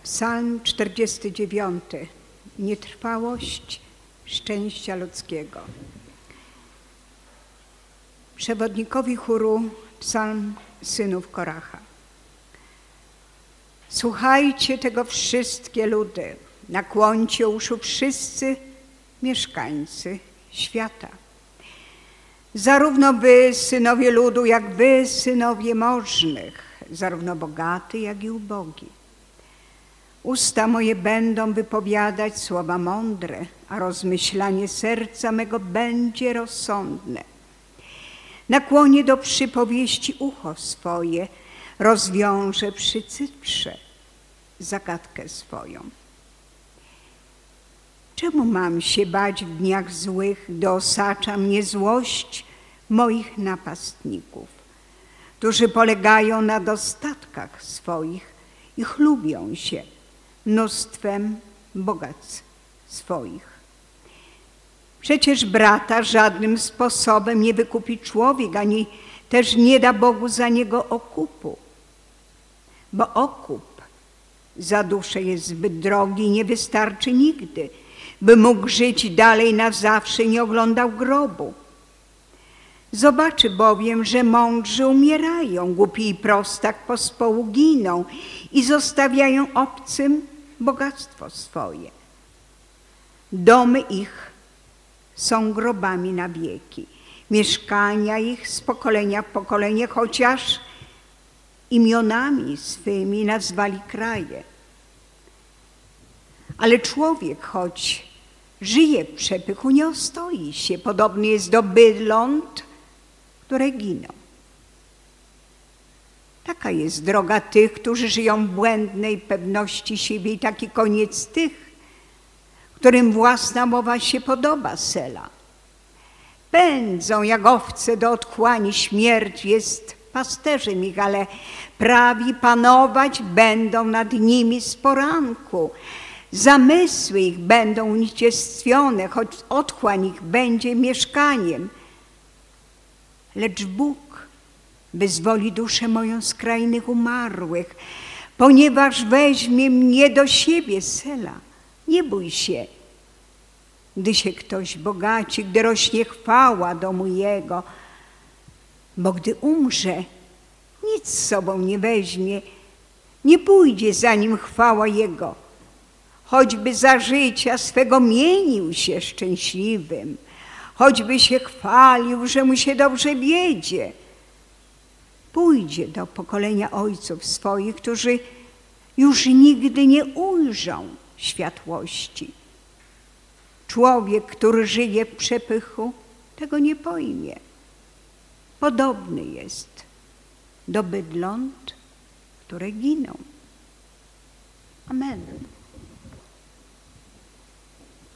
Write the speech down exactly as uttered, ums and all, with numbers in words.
Psalm czterdziesty dziewiąty. Nietrwałość szczęścia ludzkiego. Przewodnikowi chóru psalm synów Koracha. Słuchajcie tego wszystkie ludy, nakłońcie uszu wszyscy mieszkańcy świata. Zarówno wy, synowie ludu, jak wy, synowie możnych, zarówno bogaty, jak i ubogi. Usta moje będą wypowiadać słowa mądre, a rozmyślanie serca mego będzie rozsądne. Nakłonię do przypowieści ucho swoje, rozwiążę przy cytrze zagadkę swoją. Czemu mam się bać w dniach złych, gdy osacza mnie złość moich napastników, którzy polegają na dostatkach swoich i chlubią się mnóstwem bogactw swoich. Przecież brata żadnym sposobem nie wykupi człowiek, ani też nie da Bogu za niego okupu, bo okup za duszę jest zbyt drogi i nie wystarczy nigdy, by mógł żyć dalej na zawsze i nie oglądał grobu. Zobaczy bowiem, że mądrzy umierają, głupi i prostak pospołu giną i zostawiają obcym bogactwo swoje. Domy ich są grobami na wieki, mieszkania ich z pokolenia w pokolenie, chociaż imionami swymi nazwali kraje. Ale człowiek, choć żyje w przepychu, nie ostoi się, podobny jest do bydląt, które giną. Taka jest droga tych, którzy żyją w błędnej pewności siebie i taki koniec tych, którym własna mowa się podoba, Sela. Pędzą jak owce do otchłani, śmierć jest pasterzem ich, ale prawi panować będą nad nimi z poranku. Zamysły ich będą unicestwione, choć otchłań ich będzie mieszkaniem. Lecz Bóg wyzwoli duszę moją z krainy umarłych, ponieważ weźmie mnie do siebie, Sela. Nie bój się, gdy się ktoś bogaci, gdy rośnie chwała domu jego, bo gdy umrze, nic z sobą nie weźmie, nie pójdzie za nim chwała jego, choćby za życia swego mienił się szczęśliwym, choćby się chwalił, że mu się dobrze wiedzie. Pójdzie do pokolenia ojców swoich, którzy już nigdy nie ujrzą światłości. Człowiek, który żyje w przepychu, tego nie pojmie. Podobny jest do bydląt, które giną. Amen.